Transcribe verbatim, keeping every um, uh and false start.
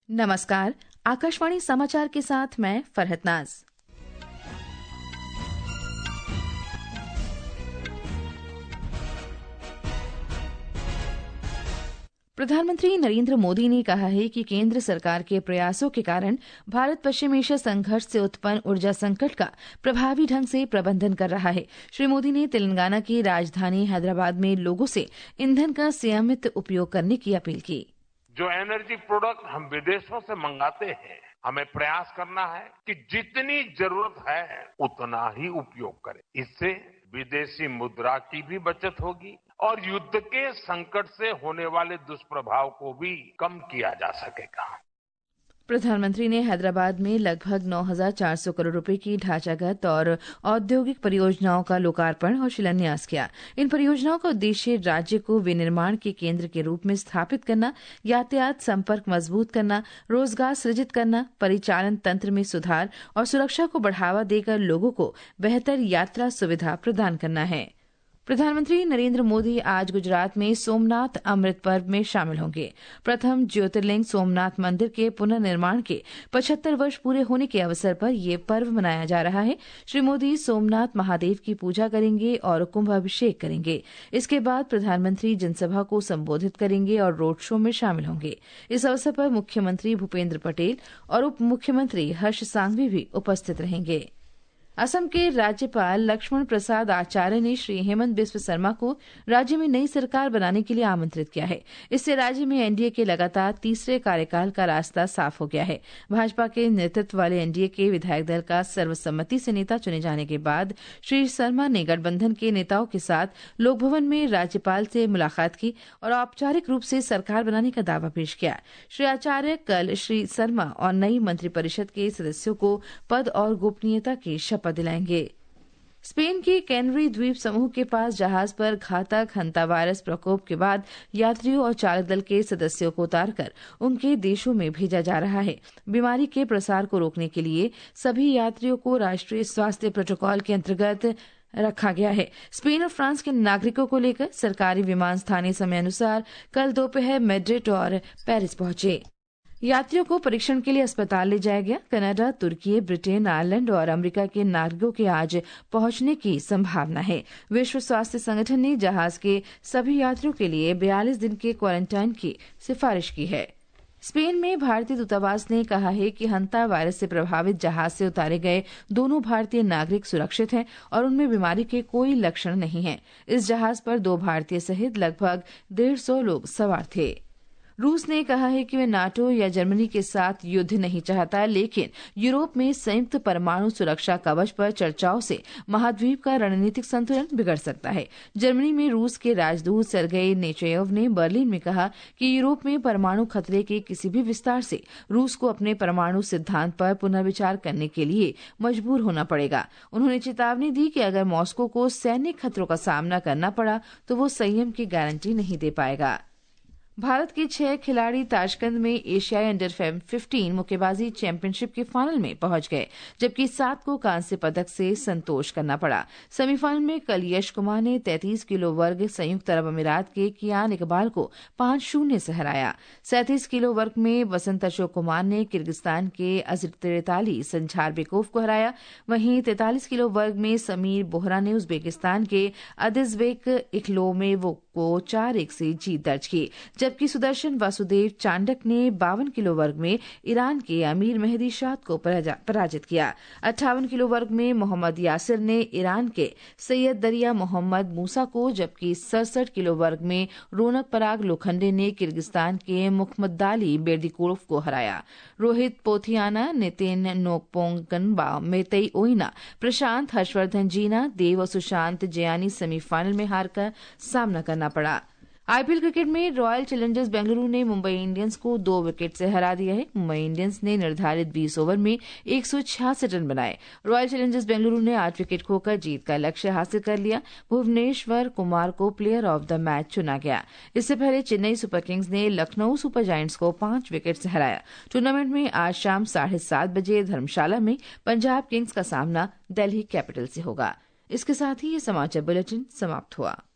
नमस्कार, आकाशवाणी समाचार के साथ मैं फरहत नाज। प्रधानमंत्री नरेंद्र मोदी ने कहा है कि केंद्र सरकार के प्रयासों के कारण भारत पश्चिम एशिया संघर्ष से उत्पन्न ऊर्जा संकट का प्रभावी ढंग से प्रबंधन कर रहा है। श्री मोदी ने तेलंगाना की राजधानी हैदराबाद में लोगों से ईंधन का संयमित उपयोग करने की अपील की। जो एनर्जी प्रोडक्ट हम विदेशों से मंगाते हैं, हमें प्रयास करना है कि जितनी जरूरत है उतना ही उपयोग करें। इससे विदेशी मुद्रा की भी बचत होगी और युद्ध के संकट से होने वाले दुष्प्रभाव को भी कम किया जा सकेगा। प्रधानमंत्री ने हैदराबाद में लगभग नौ हज़ार चार सौ करोड़ रुपए की ढांचागत और औद्योगिक परियोजनाओं का लोकार्पण और शिलान्यास किया। इन परियोजनाओं का उद्देश्य राज्य को विनिर्माण के केंद्र के रूप में स्थापित करना, यातायात संपर्क मजबूत करना, रोजगार सृजित करना, परिचालन तंत्र में सुधार और सुरक्षा को बढ़ावा देकर लोगों को बेहतर यात्रा सुविधा प्रदान करना है। प्रधानमंत्री नरेंद्र मोदी आज गुजरात में सोमनाथ अमृत पर्व में शामिल होंगे। प्रथम ज्योतिर्लिंग सोमनाथ मंदिर के पुनर्निर्माण के पचहत्तर वर्ष पूरे होने के अवसर पर यह पर्व मनाया जा रहा है। श्री मोदी सोमनाथ महादेव की पूजा करेंगे और कुंभाभिषेक करेंगे। इसके बाद प्रधानमंत्री जनसभा को संबोधित करेंगे और रोड शो में शामिल होंगे। इस अवसर पर मुख्यमंत्री भूपेंद्र पटेल और उप मुख्यमंत्री हर्ष सांघवी भी उपस्थित रहेंगे। असम के राज्यपाल लक्ष्मण प्रसाद आचार्य ने श्री हेमंत बिस्व शर्मा को राज्य में नई सरकार बनाने के लिए आमंत्रित किया है। इससे राज्य में एनडीए के लगातार तीसरे कार्यकाल का रास्ता साफ हो गया है। भाजपा के नेतृत्व वाले एनडीए के विधायक दल का सर्वसम्मति से नेता चुने जाने के बाद श्री शर्मा ने गठबंधन के नेताओं के साथ लोकभवन में राज्यपाल से मुलाकात की और औपचारिक रूप से सरकार बनाने का दावा पेश किया। श्री आचार्य कल श्री शर्मा और नई मंत्रिपरिषद के सदस्यों को पद और गोपनीयता की शपथ दिलाएंगे। स्पेन के कैनरी द्वीप समूह के पास जहाज पर घातक हंता वायरस प्रकोप के बाद यात्रियों और चालक दल के सदस्यों को उतारकर उनके देशों में भेजा जा रहा है। बीमारी के प्रसार को रोकने के लिए सभी यात्रियों को राष्ट्रीय स्वास्थ्य प्रोटोकॉल के अंतर्गत रखा गया है। स्पेन और फ्रांस के नागरिकों को लेकर सरकारी विमान स्थानीय समय अनुसार कल दोपहर मैड्रिड और पेरिस पहुंचे। यात्रियों को परीक्षण के लिए अस्पताल ले जाया गया। कनाडा, तुर्की, ब्रिटेन, आयरलैंड और अमेरिका के नागरिकों के आज पहुंचने की संभावना है। विश्व स्वास्थ्य संगठन ने जहाज के सभी यात्रियों के लिए बयालीस दिन के क्वारंटाइन की सिफारिश की है। स्पेन में भारतीय दूतावास ने कहा है कि हंता वायरस से प्रभावित जहाज से उतारे गए दोनों भारतीय नागरिक सुरक्षित हैं और उनमें बीमारी के कोई लक्षण नहीं हैं। इस जहाज पर दो भारतीय सहित लगभग डेढ़ सौ लोग सवार थे। रूस ने कहा है कि वह नाटो या जर्मनी के साथ युद्ध नहीं चाहता, लेकिन यूरोप में संयुक्त परमाणु सुरक्षा कवच पर चर्चाओं से महाद्वीप का रणनीतिक संतुलन बिगड़ सकता है। जर्मनी में रूस के राजदूत सर्गेई नेचेयव ने बर्लिन में कहा कि यूरोप में परमाणु खतरे के किसी भी विस्तार से रूस को अपने परमाणु सिद्धांत पर पुनर्विचार करने के लिए मजबूर होना पड़ेगा। उन्होंने चेतावनी दी कि अगर मॉस्को को सैन्य खतरों का सामना करना पड़ा तो वो संयम की गारंटी नहीं दे पाएगा। भारत के छह खिलाड़ी ताशकंद में एशियाई अंडर पंद्रह मुक्केबाजी चैंपियनशिप के फाइनल में पहुंच गए, जबकि सात को कांस्य पदक से संतोष करना पड़ा। सेमीफाइनल में कल यश कुमार ने तैंतीस किलो वर्ग संयुक्त अरब अमीरात के कियान इकबाल को पांच शून्य से हराया। सैंतीस किलो वर्ग में वसंत अशोक कुमार ने किर्गिस्तान के अजरतेताली संझारबेकोव को हराया। वहीं तैंतालीस किलो वर्ग में समीर बोहरा ने उज्बेकिस्तान के अदिजबेक इखलोमेवो को चार एक से जीत दर्ज की, जबकि सुदर्शन वासुदेव चांडक ने बावन किलो वर्ग में ईरान के अमीर मेहदी शाद को पराजित किया। अट्ठावन किलो वर्ग में मोहम्मद यासिर ने ईरान के सैयद दरिया मोहम्मद मूसा को, जबकि सड़सठ किलो वर्ग में रौनक पराग लोखंडे ने किर्गिस्तान के मुखमदाली बेर्दिकोव को हराया। रोहित पोथियाना, नितिन नोकपोंगनबा, मेतई ओइना, प्रशांत हर्षवर्धन जीना, देव और सुशांत जयानी सेमीफाइनल में हारकर सामना करना पड़ा। आईपीएल क्रिकेट में रॉयल चैलेंजर्स बेंगलुरु ने मुंबई इंडियंस को दो विकेट से हरा दिया है। मुंबई इंडियंस ने निर्धारित बीस ओवर में एक सौ छियासठ रन बनाए। रॉयल चैलेंजर्स बेंगलुरु ने आठ विकेट खोकर जीत का लक्ष्य हासिल कर लिया। भुवनेश्वर कुमार को प्लेयर ऑफ द मैच चुना गया। इससे पहले चेन्नई सुपर किंग्स ने लखनऊ सुपर जायंट्स को पांच विकेट से हराया। टूर्नामेंट में आज शाम साढ़े सात बजे धर्मशाला में पंजाब किंग्स का सामना दिल्ली कैपिटल से होगा। इसके साथ ही ये समाचार बुलेटिन समाप्त हुआ।